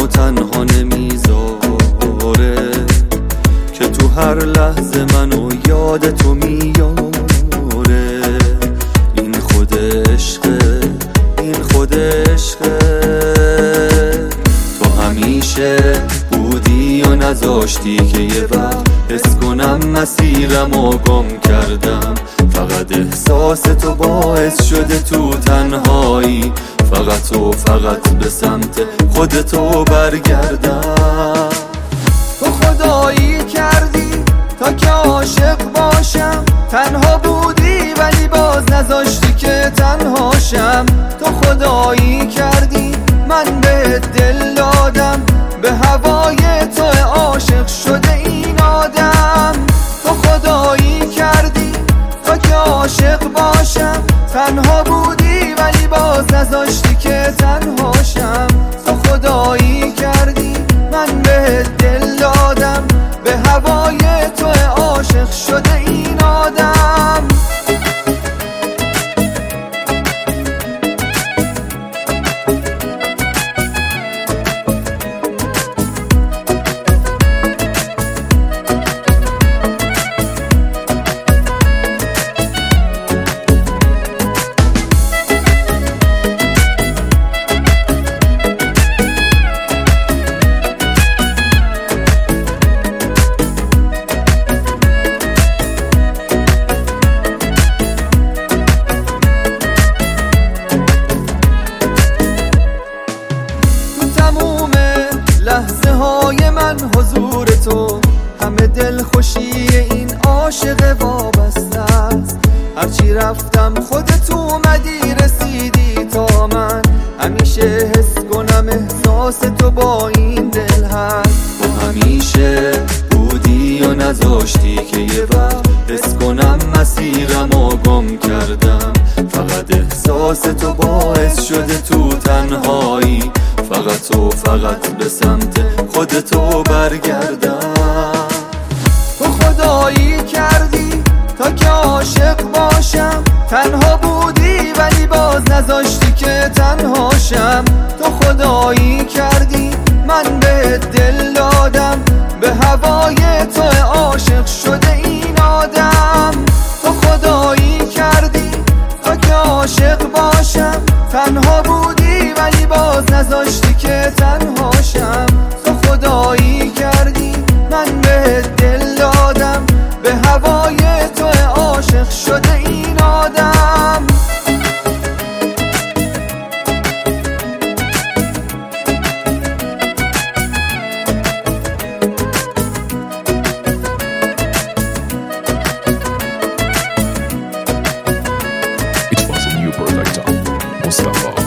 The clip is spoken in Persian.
منو تنها نمیذاره، که تو هر لحظه منو یاد تو میاره. این خود عشقه، این خود عشقه. تو همیشه بودی و نذاشتی که یه وقت حس کنم مسیرمو گم کردم. فقط احساس تو باعث شده تو تنهایی فقط و فقط به سمت خودتو برگردم. تو خدایی کردی تا که عاشق باشم، تنها بودی ولی باز نذاشتی که تنهاشم. تو خدایی کردی من به دل دادم، به هوای تو عاشق شده این آدم. تو خدایی کردی تا که عاشق باشم، تنها بودی ولی باز نذاشتی که تنهاشم. تو خدایی کردی من به دل دادم، به هوای تو عاشق شده این آدم. لحظه های من حضور تو، همه دل خوشی این عاشق وابسته است. هرچی رفتم خودت اومدی رسیدی تا من، همیشه حس کنم احساس تو با این دل هست. تو همیشه بودی و نذاشتی که یه وقت حس کنم مسیرمو گم کردم. فقط احساس تو باعث شده تو تنهایی فقط و فقط به سمت خودتو برگردم. تو خدایی کردی تا که عاشق باشم، تنها بودی ولی باز نذاشتی که تنهاشم. تو خدایی کردی من به دل دادم، به هوای تو عاشق شده این آدم. تو خدایی کردی تا که عاشق باشم، تنها بودی ولی باز نذاشتی که تنهاشم. تو خدایی کردی من به دل دادم، به هوای تو عاشق شده این آدم. It was a new product, Mustafa.